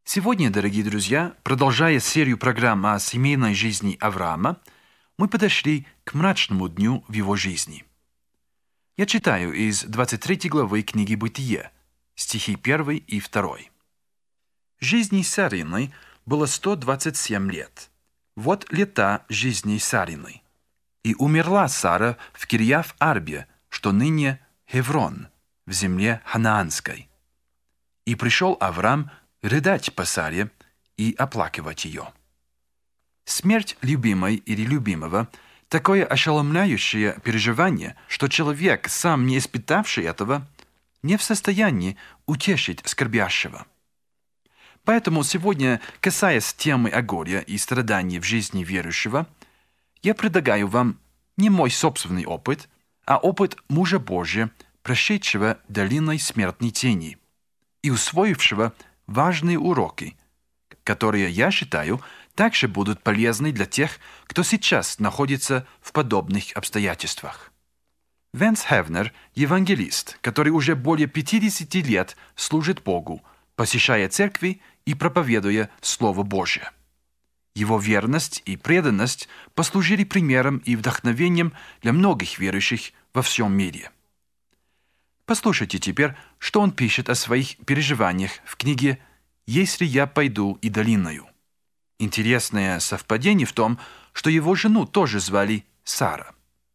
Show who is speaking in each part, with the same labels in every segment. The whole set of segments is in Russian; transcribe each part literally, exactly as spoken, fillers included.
Speaker 1: Сегодня, дорогие друзья, продолжая серию программ о семейной жизни Авраама, мы подошли к мрачному дню в его жизни. Я читаю из двадцать третьей главы книги «Бытие», стихи первый и второй. Жизни Сарины было сто двадцать семь лет. Вот лета жизни Сарины. И умерла Сара в Кирьяв-Арбе, что ныне Хеврон, в земле Ханаанской. И пришел Авраам рыдать по Саре и оплакивать ее. Смерть любимой или любимого – такое ошеломляющее переживание, что человек, сам не испытавший этого, не в состоянии утешить скорбящего. Поэтому сегодня, касаясь темы о горе и страдании в жизни верующего, я предлагаю вам не мой собственный опыт, а опыт мужа Божия, прошедшего долиной смертной тени и усвоившего важные уроки, которые, я считаю, также будут полезны для тех, кто сейчас находится в подобных обстоятельствах. Венс Хевнер – евангелист, который уже более пятидесяти лет служит Богу, посещая церкви и проповедуя Слово Божие. Его верность и преданность послужили примером и вдохновением для многих верующих во всем мире. Послушайте теперь, что он пишет о своих переживаниях в книге «Если я пойду и долиною». Интересное совпадение в том, что его жену тоже звали Сара.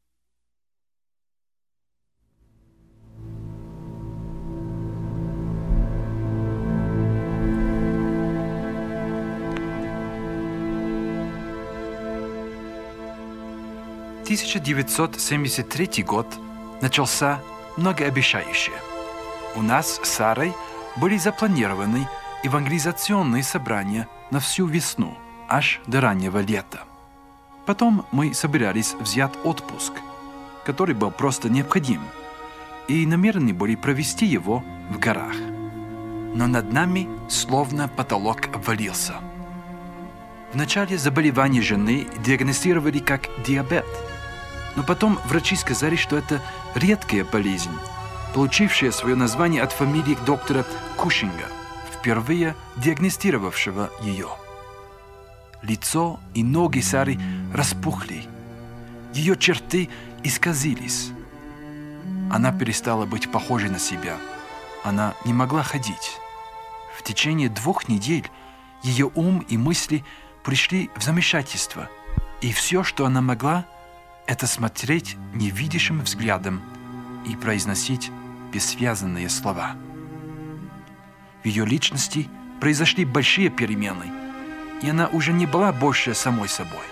Speaker 1: тысяча девятьсот семьдесят третий год начался многообещающе. У нас с Сарой были запланированы евангелизационные собрания на всю весну, аж до раннего лета. Потом мы собирались взять отпуск, который был просто необходим, и намерены были провести его в горах. Но над нами словно потолок обвалился. Вначале заболевание жены диагностировали как диабет, но потом врачи сказали, что это редкая болезнь, получившая свое название от фамилии доктора Кушинга, впервые диагностировавшего ее. Лицо и ноги Сары распухли, ее черты исказились. Она перестала быть похожей на себя, она не могла ходить. В течение двух недель ее ум и мысли пришли в замешательство, и все, что она могла, это смотреть невидящим взглядом и произносить бессвязанные слова. В ее личности произошли большие перемены, и она уже не была больше самой собой.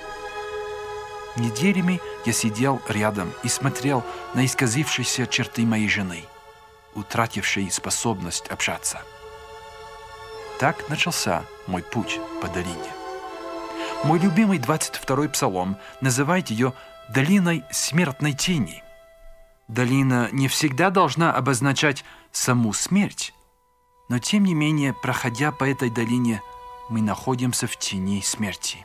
Speaker 1: Неделями я сидел рядом и смотрел на исказившиеся черты моей жены, утратившей способность общаться. Так начался мой путь по долине. Мой любимый двадцать второй псалом называет ее «долиной смертной тени». Долина не всегда должна обозначать саму смерть, но тем не менее, проходя по этой долине, мы находимся в тени смерти.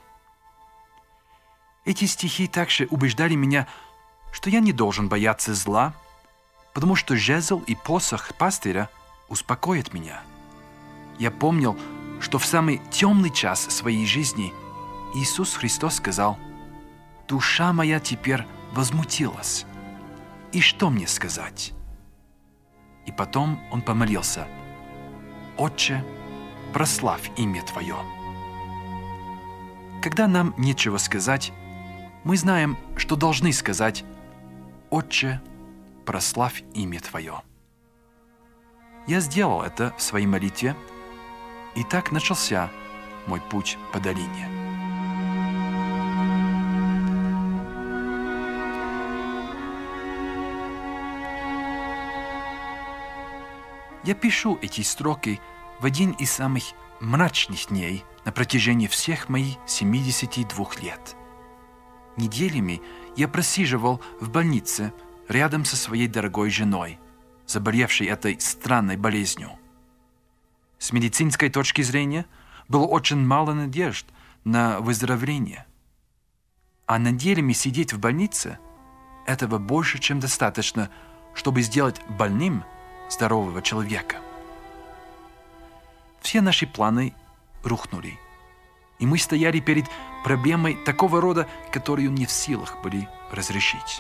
Speaker 1: Эти стихи также убеждали меня, что я не должен бояться зла, потому что жезл и посох пастыря успокоят меня. Я помнил, что в самый темный час своей жизни Иисус Христос сказал: «Душа моя теперь возмутилась. И что мне сказать?» И потом Он помолился: «Отче, прославь имя Твое». Когда нам нечего сказать, мы знаем, что должны сказать: «Отче, прославь имя Твое». Я сделал это в своей молитве, и так начался мой путь по долине. Я пишу эти строки в один из самых мрачных дней на протяжении всех моих семидесяти двух лет. Неделями я просиживал в больнице рядом со своей дорогой женой, заболевшей этой странной болезнью. С медицинской точки зрения было очень мало надежд на выздоровление. А неделями сидеть в больнице – этого больше, чем достаточно, чтобы сделать больным здорового человека. Все наши планы рухнули. И мы стояли перед проблемой такого рода, которую не в силах были разрешить.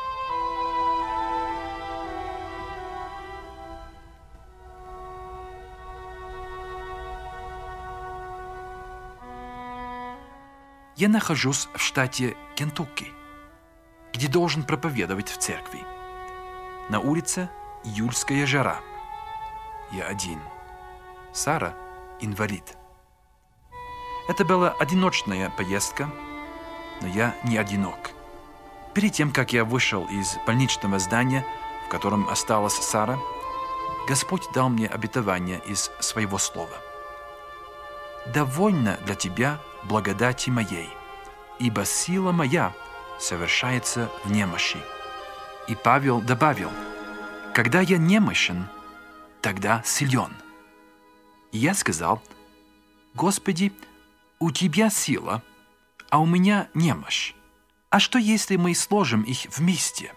Speaker 1: Я нахожусь в штате Кентукки, где должен проповедовать в церкви. На улице июльская жара. Я один. Сара – инвалид. Это была одиночная поездка, но я не одинок. Перед тем, как я вышел из больничного здания, в котором осталась Сара, Господь дал мне обетование из своего слова. «Довольно для тебя благодати моей, ибо сила моя совершается в немощи». И Павел добавил: «Когда я немощен, тогда силен». И я сказал: «Господи, у Тебя сила, а у меня немощь. А что, если мы сложим их вместе?»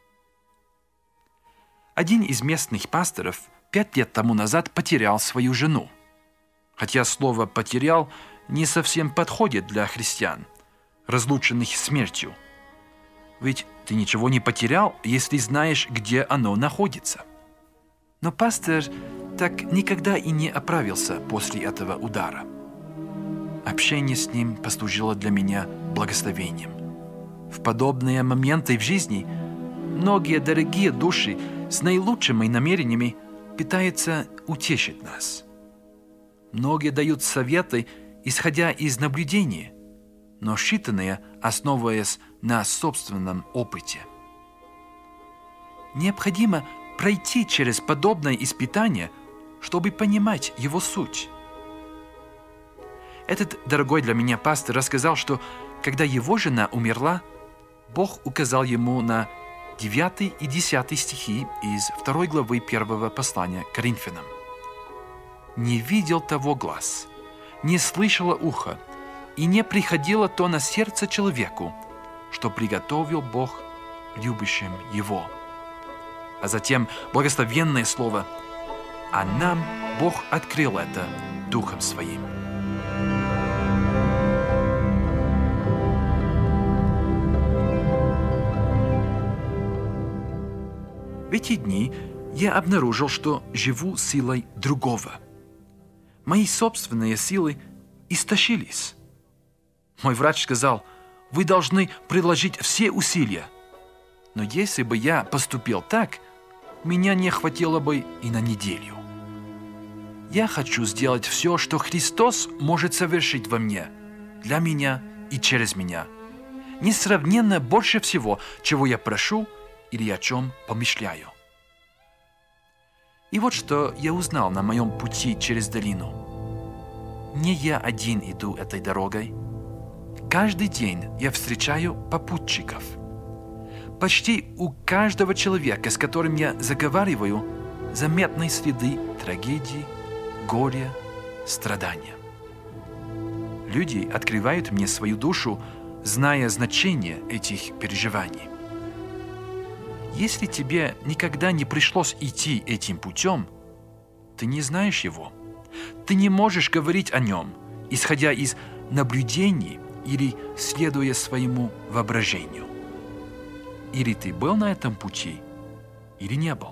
Speaker 1: Один из местных пасторов пять лет тому назад потерял свою жену. Хотя слово «потерял» не совсем подходит для христиан, разлученных смертью. Ведь ты ничего не потерял, если знаешь, где оно находится. Но пастор так никогда и не оправился после этого удара. Общение с ним послужило для меня благословением. В подобные моменты в жизни многие дорогие души с наилучшими намерениями пытаются утешить нас. Многие дают советы, исходя из наблюдения, но считанные, основываясь на собственном опыте. Необходимо пройти через подобное испытание, чтобы понимать его суть. Этот дорогой для меня пастор рассказал, что когда его жена умерла, Бог указал ему на девятый и десятый стихи из второй главы первого послания к Коринфянам. «Не видел того глаз, не слышало ухо, и не приходило то на сердце человеку, что приготовил Бог любящим его». А затем благословенное слово: «А нам Бог открыл это Духом Своим». В эти дни я обнаружил, что живу силой другого. Мои собственные силы истощились. Мой врач сказал: «Вы должны приложить все усилия». Но если бы я поступил так, меня не хватило бы и на неделю. Я хочу сделать все, что Христос может совершить во мне, для меня и через меня, несравненно больше всего, чего я прошу или о чем помышляю. И вот что я узнал на моем пути через долину. Не я один иду этой дорогой. Каждый день я встречаю попутчиков. Почти у каждого человека, с которым я заговариваю, заметны следы трагедии, горя, страдания. Люди открывают мне свою душу, зная значение этих переживаний. Если тебе никогда не пришлось идти этим путем, ты не знаешь его. Ты не можешь говорить о нем, исходя из наблюдений или следуя своему воображению. Или ты был на этом пути, или не был.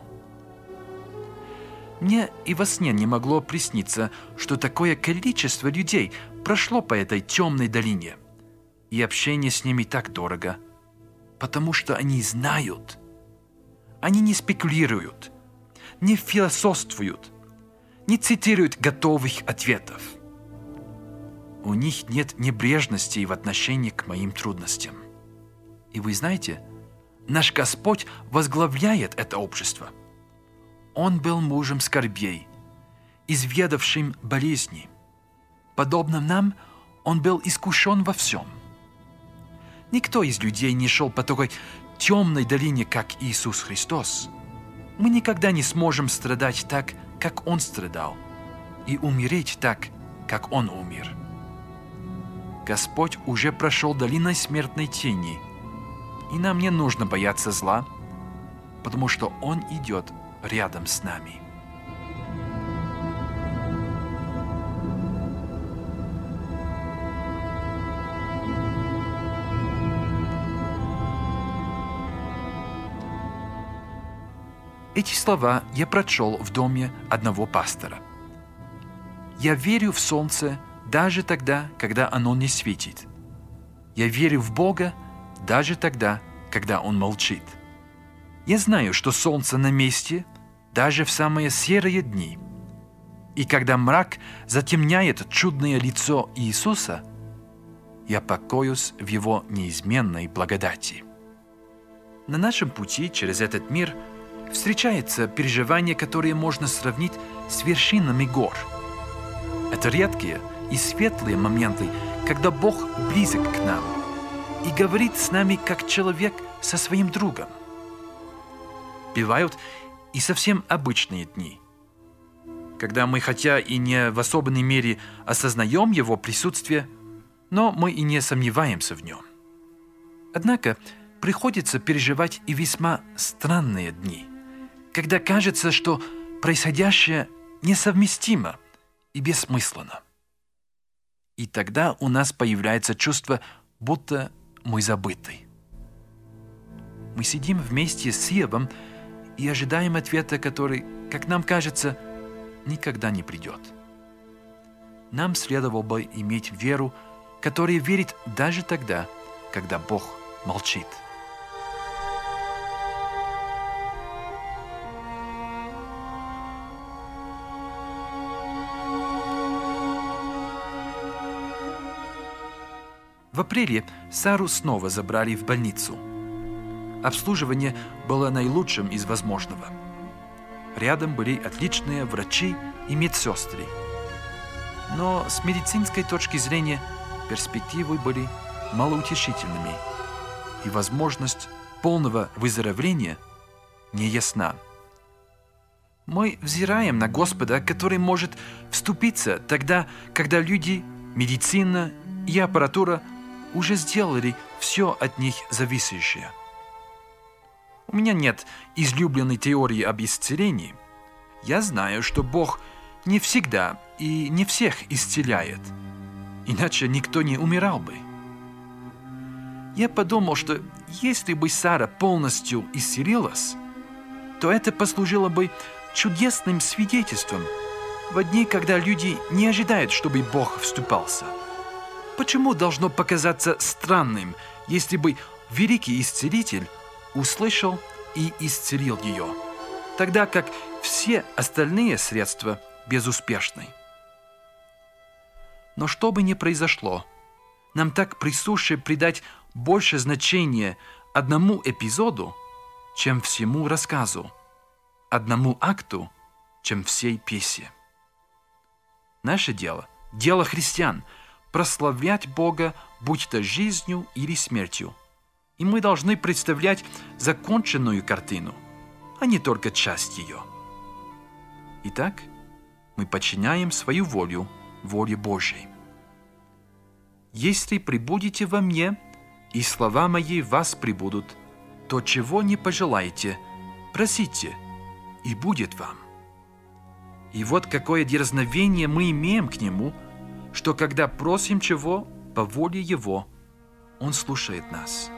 Speaker 1: Мне и во сне не могло присниться, что такое количество людей прошло по этой темной долине, и общение с ними так дорого, потому что они знают. Они не спекулируют, не философствуют, не цитируют готовых ответов. У них нет небрежности в отношении к моим трудностям. И вы знаете, наш Господь возглавляет это общество. Он был мужем скорбей, изведавшим болезни. Подобно нам, он был искушен во всем. Никто из людей не шел по такой темной долине, как Иисус Христос. Мы никогда не сможем страдать так, как Он страдал, и умереть так, как Он умер. Господь уже прошел долиной смертной тени, и нам не нужно бояться зла, потому что Он идет рядом с нами. Эти слова я прочел в доме одного пастора. Я верю в солнце даже тогда, когда оно не светит. Я верю в Бога даже тогда, когда Он молчит. Я знаю, что солнце на месте даже в самые серые дни. И когда мрак затемняет чудное лицо Иисуса, я покоюсь в Его неизменной благодати. На нашем пути через этот мир встречаются переживания, которые можно сравнить с вершинами гор. Это редкие и светлые моменты, когда Бог близок к нам и говорит с нами как человек со своим другом. Бывают и совсем обычные дни, когда мы, хотя и не в особенной мере осознаем Его присутствие, но мы и не сомневаемся в Нем. Однако приходится переживать и весьма странные дни, когда кажется, что происходящее несовместимо и бессмысленно. И тогда у нас появляется чувство, будто мы забыты. Мы сидим вместе с Иовом и ожидаем ответа, который, как нам кажется, никогда не придет. Нам следовало бы иметь веру, которая верит даже тогда, когда Бог молчит. В апреле Сару снова забрали в больницу. Обслуживание было наилучшим из возможного. Рядом были отличные врачи и медсестры. Но с медицинской точки зрения перспективы были малоутешительными, и возможность полного выздоровления не ясна. Мы взираем на Господа, который может вступиться тогда, когда люди, медицина и аппаратура уже сделали все от них зависящее. У меня нет излюбленной теории об исцелении. Я знаю, что Бог не всегда и не всех исцеляет, иначе никто не умирал бы. Я подумал, что если бы Сара полностью исцелилась, то это послужило бы чудесным свидетельством в дни, когда люди не ожидают, чтобы Бог вступался. Почему должно показаться странным, если бы великий исцелитель услышал и исцелил ее, тогда как все остальные средства безуспешны? Но что бы ни произошло, нам так присуще придать больше значения одному эпизоду, чем всему рассказу, одному акту, чем всей пьесе. Наше дело, дело христиан, прославлять Бога, будь то жизнью или смертью. И мы должны представлять законченную картину, а не только часть ее. Итак, мы подчиняем свою волю воле Божьей. «Если пребудете во мне, и слова мои в вас пребудут, то чего не пожелаете, просите, и будет вам». И вот какое дерзновение мы имеем к Нему, что когда просим чего по воле Его, Он слушает нас.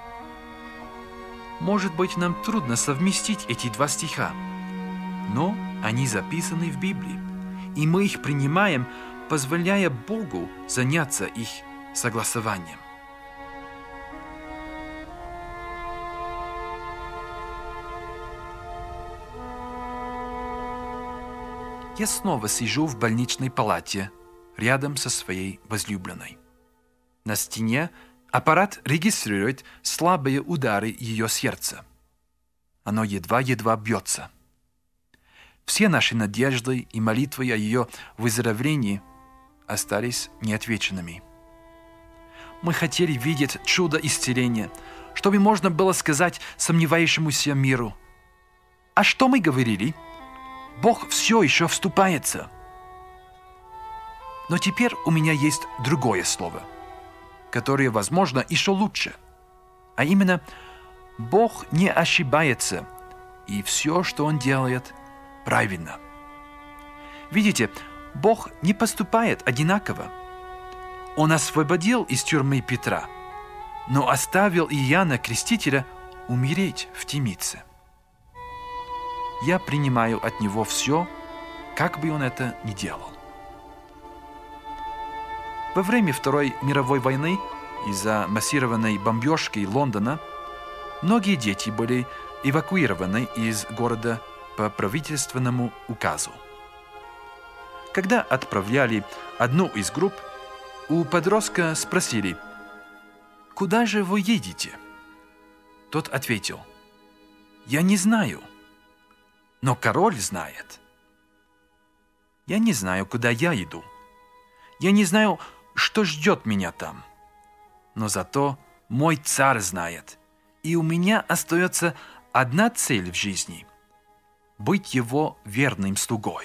Speaker 1: Может быть, нам трудно совместить эти два стиха, но они записаны в Библии, и мы их принимаем, позволяя Богу заняться их согласованием. Я снова сижу в больничной палате, рядом со своей возлюбленной. На стене аппарат регистрирует слабые удары ее сердца. Оно едва-едва бьется. Все наши надежды и молитвы о ее выздоровлении остались неотвеченными. Мы хотели видеть чудо исцеления, чтобы можно было сказать сомневающемуся миру: «А что мы говорили? Бог все еще вступается». Но теперь у меня есть другое слово, которое, возможно, еще лучше, а именно: Бог не ошибается, и все, что Он делает, правильно. Видите, Бог не поступает одинаково. Он освободил из тюрьмы Петра, но оставил Иоанна Крестителя умереть в темнице. я принимаю от него все, как бы он это ни делал. Во время Второй мировой войны из-за массированной бомбежки Лондона многие дети были эвакуированы из города по правительственному указу. Когда отправляли одну из групп, у подростка спросили: «Куда же вы едете?» Тот ответил: «Я не знаю, но король знает». Я не знаю, куда я иду. Я не знаю, что ждет меня там. Но зато мой царь знает, и у меня остается одна цель в жизни – быть его верным слугой.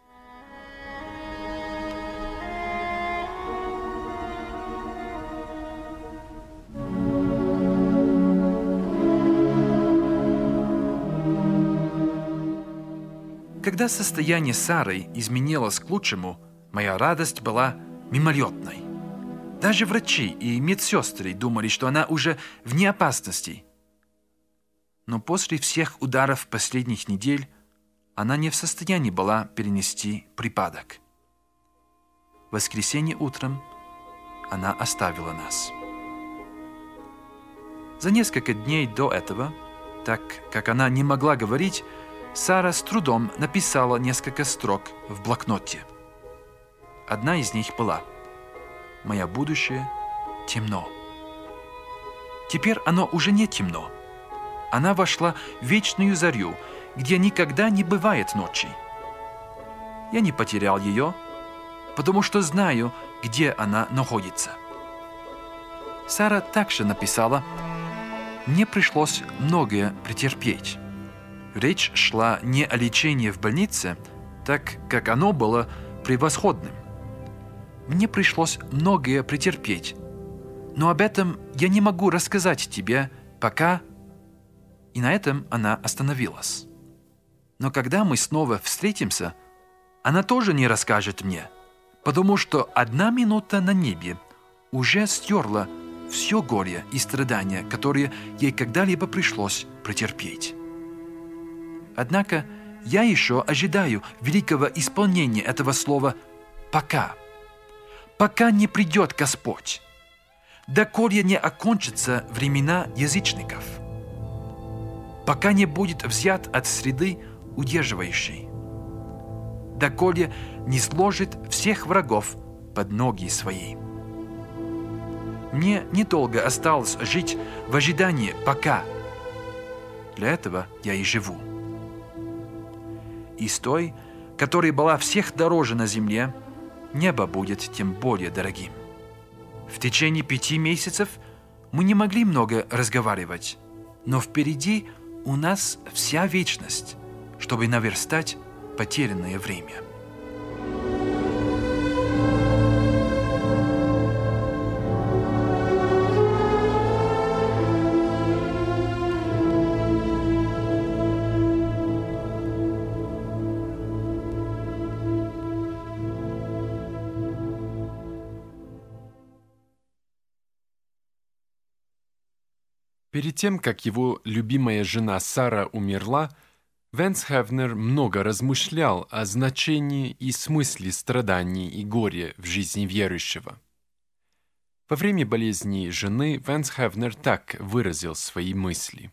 Speaker 1: Когда состояние Сары изменилось к лучшему, моя радость была мимолетной. Даже врачи и медсестры думали, что она уже вне опасности. Но после всех ударов последних недель она не в состоянии была перенести припадок. В воскресенье утром она оставила нас. За несколько дней до этого, так как она не могла говорить, Сара с трудом написала несколько строк в блокноте. Одна из них была: «Мое будущее темно». Теперь оно уже не темно. Она вошла в вечную зарю, где никогда не бывает ночи. Я не потерял ее, потому что знаю, где она находится. Сара также написала: «Мне пришлось многое претерпеть». Речь шла не о лечении в больнице, так как оно было превосходным. Мне пришлось многое претерпеть, но об этом я не могу рассказать тебе пока. И на этом она остановилась. Но когда мы снова встретимся, она тоже не расскажет мне, потому что одна минута на небе уже стерла все горе и страдания, которые ей когда-либо пришлось претерпеть. Однако я еще ожидаю великого исполнения этого слова «пока». Пока не придет Господь, доколе не окончатся времена язычников, пока не будет взят от среды удерживающей, доколе не сложит всех врагов под ноги свои. Мне недолго осталось жить в ожидании «пока». Для этого я и живу. И с той, которая была всех дороже на земле, небо будет тем более дорогим. В течение пяти месяцев мы не могли много разговаривать, но впереди у нас вся вечность, чтобы наверстать потерянное время.
Speaker 2: Перед тем, как его любимая жена Сара умерла, Венс Хевнер много размышлял о значении и смысле страданий и горя в жизни верующего. Во время болезни жены Венс Хевнер так выразил свои мысли.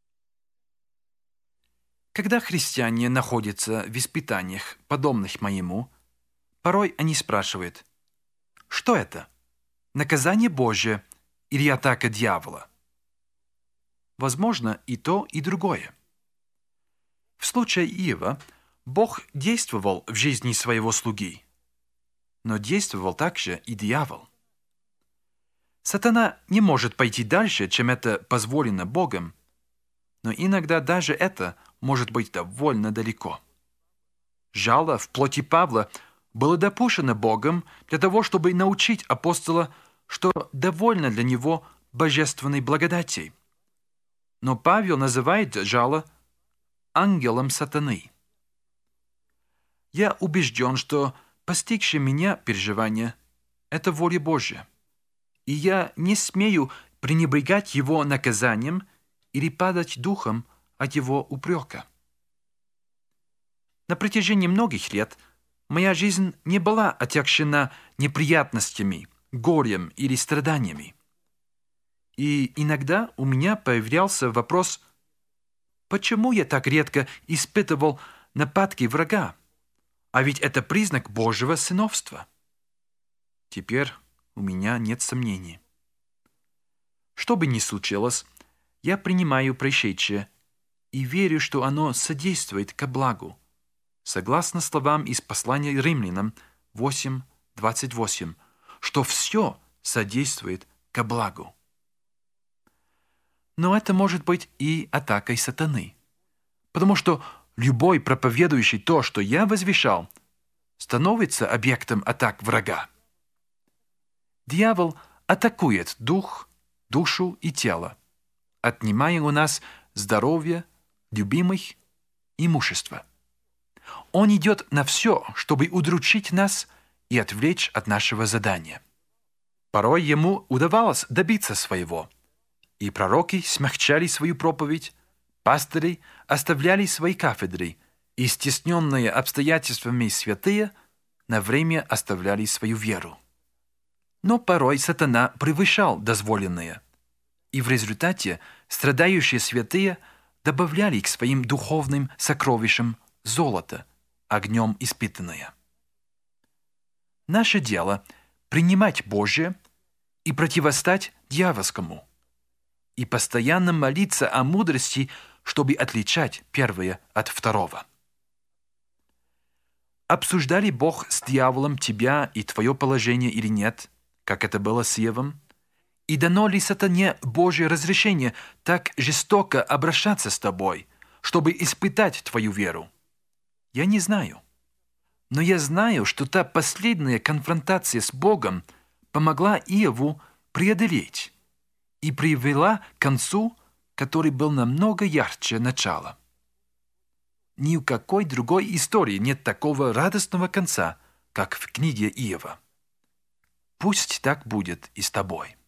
Speaker 1: Когда христиане находятся в испытаниях, подобных моему, порой они спрашивают: «Что это? Наказание Божье или атака дьявола?» Возможно, и то, и другое. В случае Иова Бог действовал в жизни своего слуги, но действовал также и дьявол. Сатана не может пойти дальше, чем это позволено Богом, но иногда даже это может быть довольно далеко. Жало в плоти Павла было допущено Богом для того, чтобы научить апостола, что довольно для него божественной благодати. Но Павел называет жало ангелом сатаны. Я убежден, что постигшее меня переживание – это воля Божья, и я не смею пренебрегать его наказанием или падать духом от его упрека. На протяжении многих лет моя жизнь не была отягчена неприятностями, горем или страданиями. И иногда у меня появлялся вопрос, почему я так редко испытывал нападки врага? А ведь это признак Божьего сыновства. Теперь у меня нет сомнений. Что бы ни случилось, я принимаю происшедшее и верю, что оно содействует ко благу, согласно словам из послания Римлянам восемь двадцать восемь, что все содействует ко благу. Но это может быть и атакой сатаны, потому что любой проповедующий то, что я возвещал, становится объектом атак врага. Дьявол атакует дух, душу и тело, отнимая у нас здоровье, любимых, имущество. Он идет на все, чтобы удручить нас и отвлечь от нашего задания. Порой ему удавалось добиться своего, и пророки смягчали свою проповедь, пастыри оставляли свои кафедры, и стесненные обстоятельствами святые на время оставляли свою веру. Но порой сатана превышал дозволенное, и в результате страдающие святые добавляли к своим духовным сокровищам золото, огнем испытанное. Наше дело – принимать Божие и противостать дьявольскому, и постоянно молиться о мудрости, чтобы отличать первое от второго. Обсуждали Бог с дьяволом тебя и твое положение или нет, как это было с Евом? И дано ли сатане Божье разрешение так жестоко обращаться с тобой, чтобы испытать твою веру? Я не знаю. Но я знаю, что та последняя конфронтация с Богом помогла Иову преодолеть и привела к концу, который был намного ярче начала. Ни у какой другой истории нет такого радостного конца, как в книге Иова. Пусть так будет и с тобой.